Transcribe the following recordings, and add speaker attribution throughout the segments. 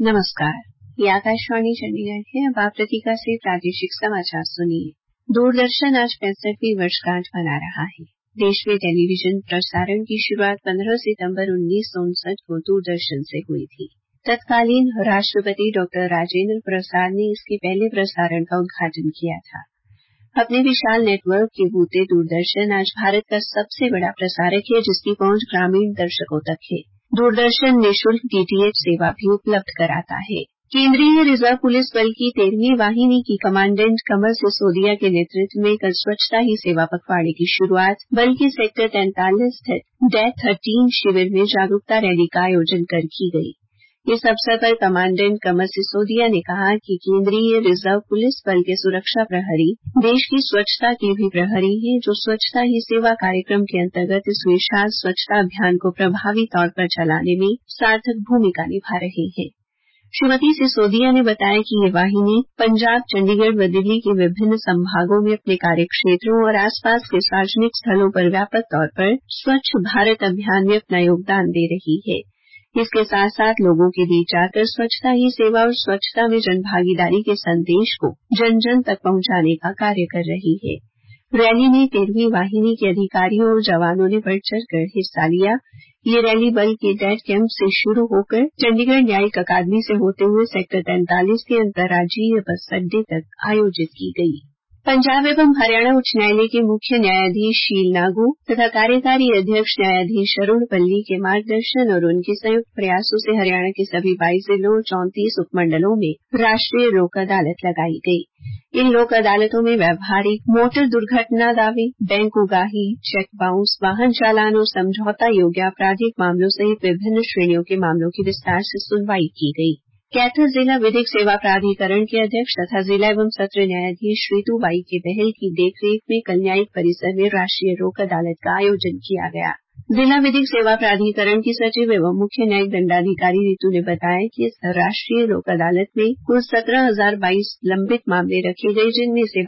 Speaker 1: नमस्कार, ये आकाशवाणी चंडीगढ़ है। अब आप लतिका से प्रादेशिक समाचार सुनिए। दूरदर्शन आज 65वीं वर्षगांठ मना रहा है। देश में टेलीविजन प्रसारण की शुरुआत 15 सितंबर 1959 को दूरदर्शन से हुई थी। तत्कालीन राष्ट्रपति डॉ. राजेंद्र प्रसाद ने इसके पहले प्रसारण का उद्घाटन किया था। अपने विशाल नेटवर्क के बूते दूरदर्शन आज भारत का सबसे बड़ा प्रसारक है, जिसकी पहुंच ग्रामीण दर्शकों तक है। दूरदर्शन निःशुल्क डीटीएच सेवा भी उपलब्ध कराता है। केंद्रीय रिजर्व पुलिस बल की 13वीं वाहिनी की कमांडेंट कमर सिसोदिया के नेतृत्व में कल स्वच्छता ही सेवा पखवाड़े की शुरुआत बल के सेक्टर 43 स्थित डेथ 13 शिविर में जागरूकता रैली का आयोजन कर की गई। इस अवसर पर कमांडेंट कमर सिसोदिया ने कहा कि केंद्रीय रिजर्व पुलिस बल के सुरक्षा प्रहरी देश की स्वच्छता के भी प्रहरी हैं, जो स्वच्छता ही सेवा कार्यक्रम के अंतर्गत इस विशाल स्वच्छता अभियान को प्रभावी तौर पर चलाने में सार्थक भूमिका निभा रहे हैं। श्रीमती सिसोदिया ने बताया कि ये वाहिनी पंजाब, चंडीगढ़ व दिल्ली के विभिन्न संभागों में अपने कार्यक्षेत्रों और आसपास के सार्वजनिक स्थलों पर व्यापक तौर पर स्वच्छ भारत अभियान में अपना योगदान दे रही है। इसके साथ साथ लोगों के बीच जाकर स्वच्छता ही सेवा और स्वच्छता में जनभागीदारी के संदेश को जन जन तक पहुंचाने का कार्य कर रही है। रैली में 13वीं वाहिनी के अधिकारियों और जवानों ने बढ़ चढ़कर हिस्सा लिया। ये रैली बल के डेड कैंप से शुरू होकर चंडीगढ़ न्यायिक अकादमी से होते हुए सेक्टर 43 के अंतर्राज्यीय बस अड्डे तक आयोजित की गई। पंजाब एवं हरियाणा उच्च न्यायालय के मुख्य न्यायाधीश शील नागू तथा कार्यकारी अध्यक्ष न्यायाधीश अरुण पल्ली के मार्गदर्शन और उनके संयुक्त प्रयासों से हरियाणा के सभी 22 जिलों और 34 उपमंडलों में राष्ट्रीय लोक अदालत लगाई गई। इन लोक अदालतों में व्यावहारिक मोटर दुर्घटना दावे, बैंक उगाही, चेक बाउंस, वाहन चालान और समझौता योग्य आपराधिक मामलों सहित विभिन्न श्रेणियों के मामलों की विस्तार से सुनवाई की गई। कैथल जिला विधिक सेवा प्राधिकरण के अध्यक्ष तथा जिला एवं सत्र न्यायाधीश श्रीतू बाई के बहल की देखरेख में कल न्यायिक परिसर में राष्ट्रीय लोक अदालत का आयोजन किया गया। जिला विधिक सेवा प्राधिकरण की सचिव एवं मुख्य न्यायिक दंडाधिकारी रीतू ने बताया कि इस राष्ट्रीय लोक अदालत में कुल 17,022 लंबित मामले रखे गए, जिनमें से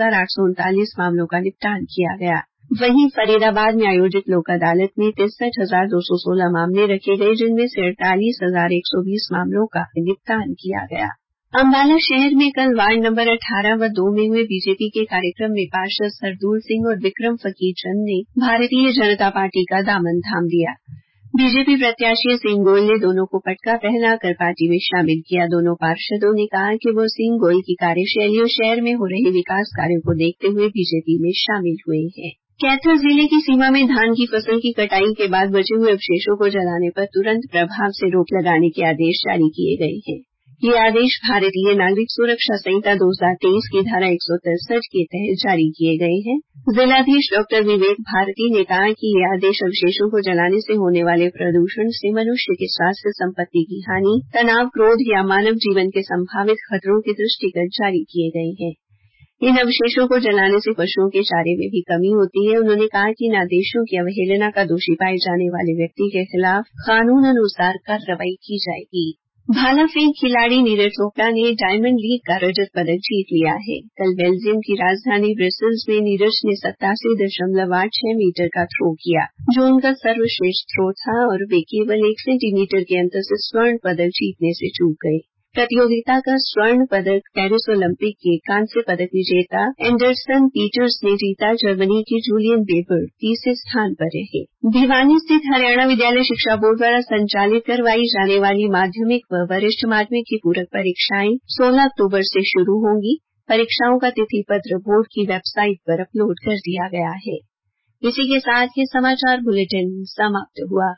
Speaker 1: 12,839 मामलों का निपटान किया गया। वहीं फरीदाबाद में आयोजित लोक अदालत में 63,216 मामले रखे गए, जिनमें से 48,120 मामलों का निपटान किया गया। अम्बाला शहर में कल वार्ड नंबर 18 व 2 में हुए बीजेपी के कार्यक्रम में पार्षद सरदूल सिंह और विक्रम फकीर चंद ने भारतीय जनता पार्टी का दामन थाम लिया। बीजेपी प्रत्याशी सिंह गोयल ने दोनों को पटका पहनाकर पार्टी में शामिल किया। दोनों पार्षदों ने कहा कि वो सिंह गोयल की कार्यशैली और शहर में हो रहे विकास कार्यों को देखते हुए बीजेपी में शामिल हुए हैं। कैथल जिले की सीमा में धान की फसल की कटाई के बाद बचे हुए अवशेषों को जलाने पर तुरंत प्रभाव से रोक लगाने के आदेश जारी किए गए हैं। ये आदेश भारतीय नागरिक सुरक्षा संहिता 2023 की धारा 163 के तहत जारी किए गए हैं। जिलाधीश डॉ. विवेक भारती ने कहा कि ये आदेश अवशेषों को जलाने से होने वाले प्रदूषण से मनुष्य के स्वास्थ्य, संपत्ति की हानि, तनाव, क्रोध या मानव जीवन के संभावित खतरों के दृष्टिगत जारी किए गए हैं। इन अवशेषों को जलाने से पशुओं के चारे में भी कमी होती है। उन्होंने कहा कि इन आदेशों की अवहेलना का दोषी पाए जाने वाले व्यक्ति के खिलाफ कानून अनुसार कार्रवाई की जाएगी। भाला फेंक खिलाड़ी नीरज चोपड़ा ने डायमंड लीग का रजत पदक जीत लिया है। कल बेल्जियम की राजधानी ब्रसेल्स में नीरज ने 87.86 मीटर का थ्रो किया, जो उनका सर्वश्रेष्ठ थ्रो था और वे केवल 1 सेंटीमीटर के अंतर से स्वर्ण पदक जीतने से चूक गए। प्रतियोगिता का स्वर्ण पदक पेरिस ओलंपिक के कांस्य पदक विजेता एंडरसन पीटर्स ने जीता। जर्मनी के जूलियन वेबर तीसरे स्थान पर रहे। भिवानी स्थित हरियाणा विद्यालय शिक्षा बोर्ड द्वारा संचालित करवाई जाने वाली माध्यमिक व वरिष्ठ माध्यमिक की पूरक परीक्षाएं 16 अक्टूबर से शुरू होंगी। परीक्षाओं का तिथि पत्र बोर्ड की वेबसाइट पर अपलोड कर दिया गया है। इसी के साथ ये समाचार बुलेटिन समाप्त हुआ।